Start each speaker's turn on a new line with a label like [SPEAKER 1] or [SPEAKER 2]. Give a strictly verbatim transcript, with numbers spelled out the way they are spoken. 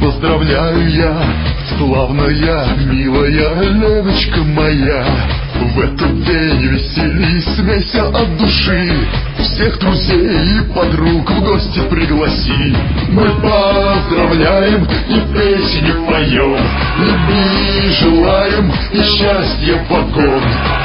[SPEAKER 1] Поздравляю я, славная, милая Леночка моя. В этот день веселись, смейся от души, всех друзей и подруг в гости пригласи. Мы поздравляем и песни поем, любви желаем и счастья вагон.